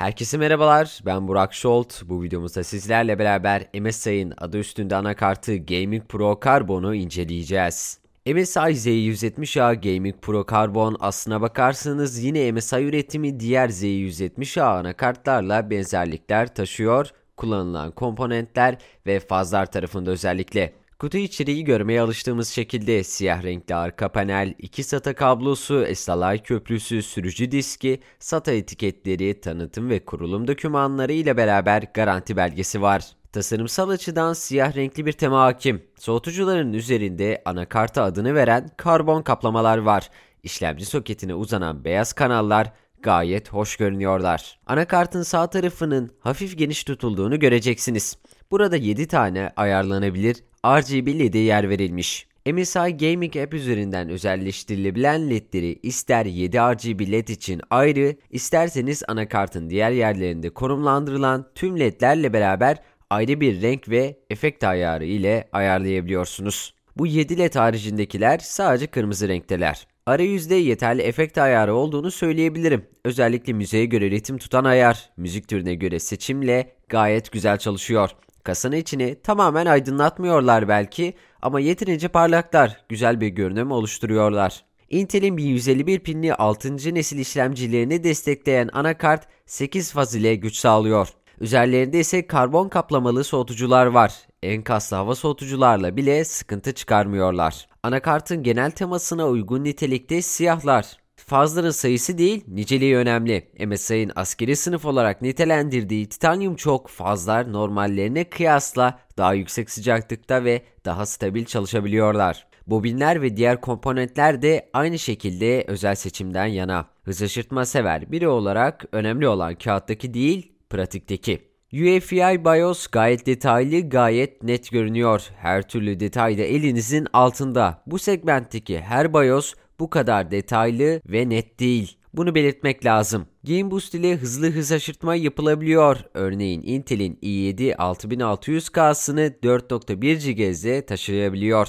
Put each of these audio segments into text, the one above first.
Herkese merhabalar, ben Burak Şolt. Bu videomuzda sizlerle beraber MSI'ın adı üstünde anakartı Gaming Pro Carbon'u inceleyeceğiz. MSI Z170A Gaming Pro Carbon aslına bakarsanız yine MSI üretimi diğer Z170A anakartlarla benzerlikler taşıyor, kullanılan komponentler ve fazlar tarafında özellikle. Kutu içeriği görmeye alıştığımız şekilde siyah renkli arka panel, 2 SATA kablosu, SLI köprüsü, sürücü diski, SATA etiketleri, tanıtım ve kurulum dokümanları ile beraber garanti belgesi var. Tasarımsal açıdan siyah renkli bir tema hakim. Soğutucuların üzerinde anakarta adını veren karbon kaplamalar var. İşlemci soketine uzanan beyaz kanallar gayet hoş görünüyorlar. Anakartın sağ tarafının hafif geniş tutulduğunu göreceksiniz. Burada 7 tane ayarlanabilir RGB LED'e yer verilmiş. MSI Gaming App üzerinden özelleştirilebilen LED'leri ister 7 RGB LED için ayrı, isterseniz anakartın diğer yerlerinde konumlandırılan tüm LED'lerle beraber ayrı bir renk ve efekt ayarı ile ayarlayabiliyorsunuz. Bu 7 LED haricindekiler sadece kırmızı renkteler. Arayüzde yeterli efekt ayarı olduğunu söyleyebilirim. Özellikle müziğe göre ritim tutan ayar, müzik türüne göre seçimle gayet güzel çalışıyor. Kasanın içini tamamen aydınlatmıyorlar belki ama yeterince parlaklar, güzel bir görünüm oluşturuyorlar. Intel'in 1151 pinli 6. nesil işlemcilerini destekleyen anakart 8 faz ile güç sağlıyor. Üzerlerinde ise karbon kaplamalı soğutucular var. En kaslı hava soğutucularla bile sıkıntı çıkarmıyorlar. Anakartın genel temasına uygun nitelikte siyahlar. Fazların sayısı değil, niceliği önemli. MSI'ın askeri sınıf olarak nitelendirdiği titanyum çok, fazlar normallerine kıyasla daha yüksek sıcaklıkta ve daha stabil çalışabiliyorlar. Bobinler ve diğer komponentler de aynı şekilde özel seçimden yana. Hız aşırtma sever biri olarak önemli olan kağıttaki değil, pratikteki. UEFI BIOS gayet detaylı, gayet net görünüyor. Her türlü detay da elinizin altında. Bu segmentteki her BIOS bu kadar detaylı ve net değil. Bunu belirtmek lazım. Game Boost ile hızlı hız aşırtma yapılabiliyor. Örneğin Intel'in i7 6600K'sını 4.1 GHz'e taşıyabiliyor.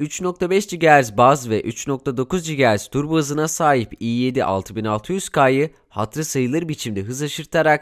3.5 GHz baz ve 3.9 GHz turbo hızına sahip i7 6600K'yı hatırı sayılır biçimde hız aşırtarak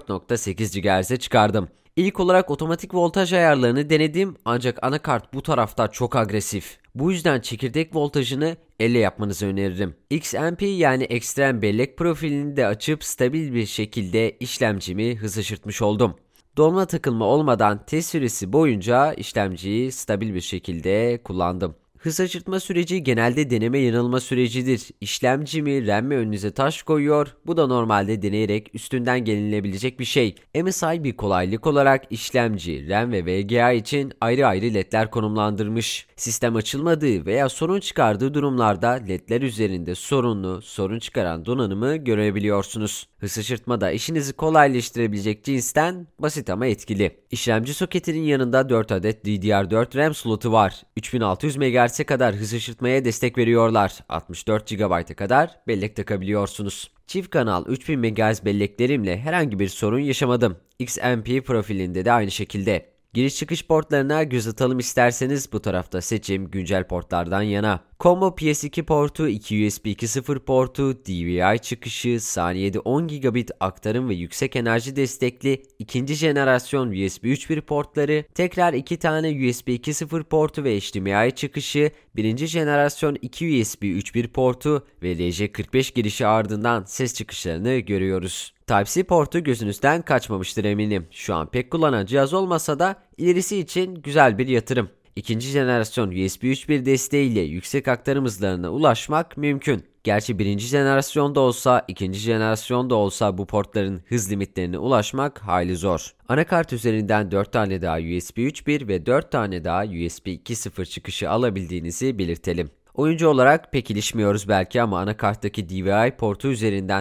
4.8 GHz'e çıkardım. İlk olarak otomatik voltaj ayarlarını denedim ancak anakart bu tarafta çok agresif. Bu yüzden çekirdek voltajını elle yapmanızı öneririm. XMP yani ekstrem bellek profilini de açıp stabil bir şekilde işlemcimi hız aşırtmış oldum. Dolma takılma olmadan test süresi boyunca işlemciyi stabil bir şekilde kullandım. Hız aşırtma süreci genelde deneme yanılma sürecidir. İşlemci mi, RAM mi önünüze taş koyuyor? Bu da normalde deneyerek üstünden gelinebilecek bir şey. MSI bir kolaylık olarak işlemci, RAM ve VGA için ayrı ayrı ledler konumlandırmış. Sistem açılmadığı veya sorun çıkardığı durumlarda ledler üzerinde sorun çıkaran donanımı görebiliyorsunuz. Hız aşırtma da işinizi kolaylaştırabilecek cinsten basit ama etkili. İşlemci soketinin yanında 4 adet DDR4 RAM slotu var. 3600 MHz'e kadar hız aşırtmaya destek veriyorlar. 64 GB'a kadar bellek takabiliyorsunuz. Çift kanal 3000 MHz belleklerimle herhangi bir sorun yaşamadım. XMP profilinde de aynı şekilde. Giriş çıkış portlarına göz atalım isterseniz bu tarafta seçim güncel portlardan yana. Combo PS2 portu, 2 USB 2.0 portu, DVI çıkışı, saniyede 10 gigabit aktarım ve yüksek enerji destekli ikinci jenerasyon USB 3.1 portları, tekrar 2 tane USB 2.0 portu ve HDMI çıkışı, birinci jenerasyon 2 USB 3.1 portu ve RJ45 girişi ardından ses çıkışlarını görüyoruz. Type-C portu gözünüzden kaçmamıştır eminim. Şu an pek kullanan cihaz olmasa da ilerisi için güzel bir yatırım. İkinci jenerasyon USB 3.1 desteğiyle yüksek aktarım hızlarına ulaşmak mümkün. Gerçi birinci jenerasyonda olsa, ikinci jenerasyonda olsa bu portların hız limitlerine ulaşmak hayli zor. Anakart üzerinden 4 tane daha USB 3.1 ve 4 tane daha USB 2.0 çıkışı alabildiğinizi belirtelim. Oyuncu olarak pek ilişmiyoruz belki ama anakarttaki DVI portu üzerinden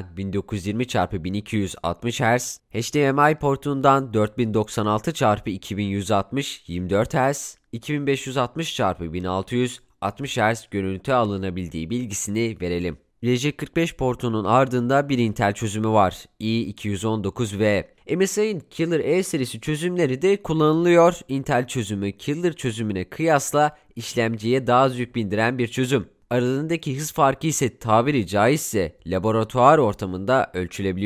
1920x1260 Hz, HDMI portundan 4096x2160 24 Hz, 2560x1660 Hz görüntü alınabildiği bilgisini verelim. RJ45 portunun ardında bir Intel çözümü var. i219V. MSI'ın Killer E serisi çözümleri de kullanılıyor. Intel çözümü Killer çözümüne kıyasla işlemciye daha az yük bindiren bir çözüm. Aralarındaki hız farkı ise tabiri caizse laboratuvar ortamında ölçülebiliyor.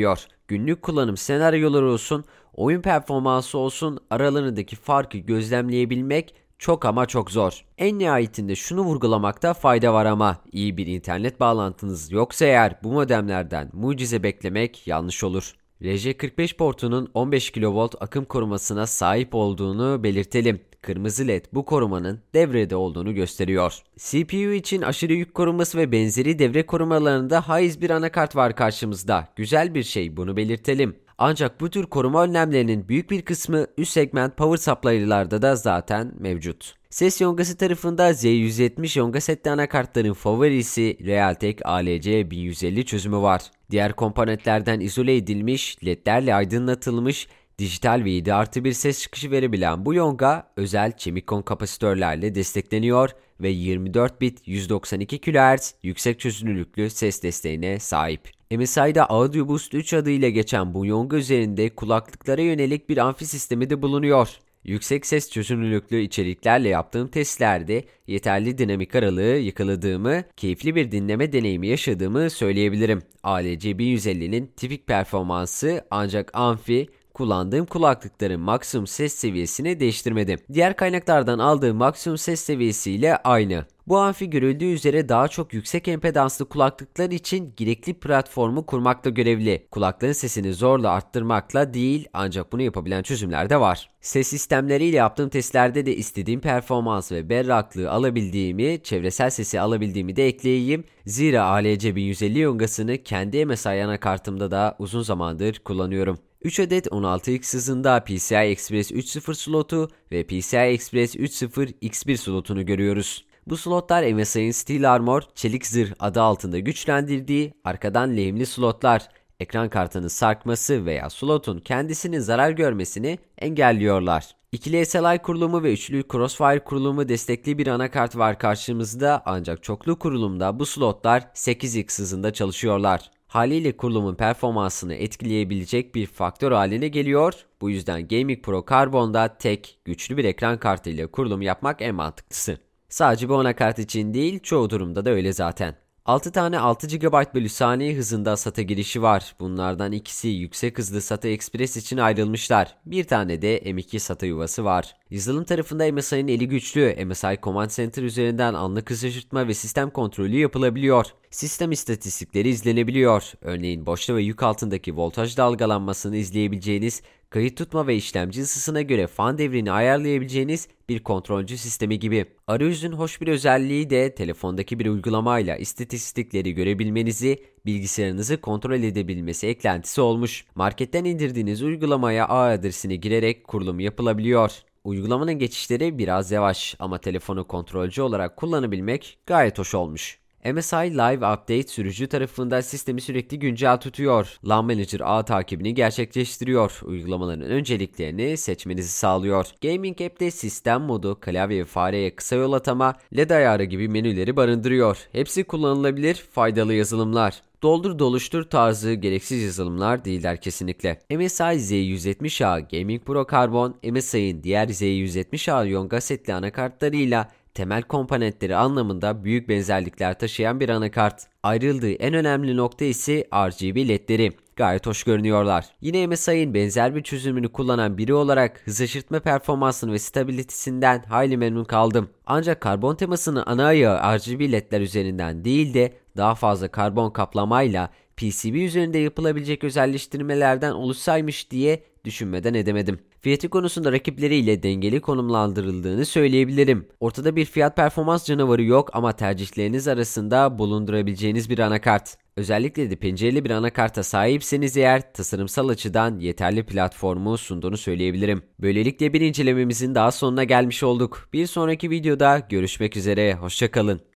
günlük kullanım senaryoları olsun, oyun performansı olsun, aralarındaki farkı gözlemleyebilmek çok ama çok zor. En nihayetinde şunu vurgulamakta fayda var ama iyi bir internet bağlantınız yoksa eğer bu modemlerden mucize beklemek yanlış olur. RJ45 portunun 15 kV akım korumasına sahip olduğunu belirtelim. Kırmızı led bu korumanın devrede olduğunu gösteriyor. CPU için aşırı yük koruması ve benzeri devre korumalarında haiz bir anakart var karşımızda. Güzel bir şey, bunu belirtelim. Ancak bu tür koruma önlemlerinin büyük bir kısmı üst segment power supply'larda da zaten mevcut. Ses yongası tarafında Z170 yonga setli anakartların favorisi Realtek ALC1150 çözümü var. Diğer komponentlerden izole edilmiş, ledlerle aydınlatılmış, dijital ve 7+1 ses çıkışı verebilen bu yonga özel Chemicon kapasitörlerle destekleniyor ve 24 bit 192 kHz yüksek çözünürlüklü ses desteğine sahip. MSI'da Audio Boost 3 adıyla geçen bu yonga üzerinde kulaklıklara yönelik bir amfi sistemi de bulunuyor. Yüksek ses çözünürlüklü içeriklerle yaptığım testlerde yeterli dinamik aralığı yakaladığımı, keyifli bir dinleme deneyimi yaşadığımı söyleyebilirim. ALC 1150'nin tipik performansı ancak amfi, kullandığım kulaklıkların maksimum ses seviyesini değiştirmedim. Diğer kaynaklardan aldığım maksimum ses seviyesiyle aynı. Bu amfi görüldüğü üzere daha çok yüksek empedanslı kulaklıklar için gerekli platformu kurmakla görevli. Kulaklığın sesini zorla arttırmakla değil, ancak bunu yapabilen çözümler de var. Ses sistemleriyle yaptığım testlerde de istediğim performans ve berraklığı alabildiğimi, çevresel sesi alabildiğimi de ekleyeyim. Zira ALC 1150 yongasını kendi MSI anakartımda da uzun zamandır kullanıyorum. 3 adet 16x hızında PCI Express 3.0 slotu ve PCI Express 3.0 X1 slotunu görüyoruz. Bu slotlar MSI'ın Steel Armor, çelik zırh adı altında güçlendirdiği arkadan lehimli slotlar, ekran kartının sarkması veya slotun kendisinin zarar görmesini engelliyorlar. İkili SLI kurulumu ve üçlü Crossfire kurulumu destekli bir anakart var karşımızda, ancak çoklu kurulumda bu slotlar 8x hızında çalışıyorlar. Haliyle kurulumun performansını etkileyebilecek bir faktör haline geliyor. Bu yüzden Gaming Pro Carbon'da tek, güçlü bir ekran kartı ile kurulum yapmak en mantıklısı. Sadece bu anakart için değil, çoğu durumda da öyle zaten. 6 tane 6 GB bölü saniye hızında SATA girişi var. Bunlardan ikisi yüksek hızlı SATA Express için ayrılmışlar. Bir tane de M.2 SATA yuvası var. Yazılım tarafında MSI'nin eli güçlü. MSI Command Center üzerinden anlık hız şaşırtma ve sistem kontrolü yapılabiliyor. Sistem istatistikleri izlenebiliyor. Örneğin boşta ve yük altındaki voltaj dalgalanmasını izleyebileceğiniz, kayıt tutma ve işlemci ısısına göre fan devrini ayarlayabileceğiniz bir kontrolcü sistemi gibi. Arayüzün hoş bir özelliği de telefondaki bir uygulamayla istatistikleri görebilmenizi, bilgisayarınızı kontrol edebilmesi eklentisi olmuş. Marketten indirdiğiniz uygulamaya ağ adresine girerek kurulum yapılabiliyor. Uygulamanın geçişleri biraz yavaş ama telefonu kontrolcü olarak kullanabilmek gayet hoş olmuş. MSI Live Update sürücü tarafında sistemi sürekli güncel tutuyor. LAN Manager ağ takibini gerçekleştiriyor. Uygulamaların önceliklerini seçmenizi sağlıyor. Gaming App'te sistem modu, klavye ve fareye kısa yol atama, LED ayarı gibi menüleri barındırıyor. Hepsi kullanılabilir, faydalı yazılımlar. Doldur doluştur tarzı gereksiz yazılımlar değiller kesinlikle. MSI Z170A Gaming Pro Carbon, MSI'ın diğer Z170A yonga setli anakartlarıyla temel komponentleri anlamında büyük benzerlikler taşıyan bir anakart. Ayrıldığı en önemli nokta ise RGB ledleri. Gayet hoş görünüyorlar. Yine MSI'nin benzer bir çözümünü kullanan biri olarak hız şaşırtma performansını ve stabilitesinden hayli memnun kaldım. Ancak karbon temasını ana ayağı RGB ledler üzerinden değil de daha fazla karbon kaplamayla PCB üzerinde yapılabilecek özelleştirmelerden oluşsaymış diye düşünmeden edemedim. Fiyatı konusunda rakipleriyle dengeli konumlandırıldığını söyleyebilirim. Ortada bir fiyat performans canavarı yok ama tercihleriniz arasında bulundurabileceğiniz bir anakart. Özellikle de pencereli bir anakarta sahipseniz eğer tasarımsal açıdan yeterli platformu sunduğunu söyleyebilirim. Böylelikle bir incelememizin daha sonuna gelmiş olduk. Bir sonraki videoda görüşmek üzere, hoşça kalın.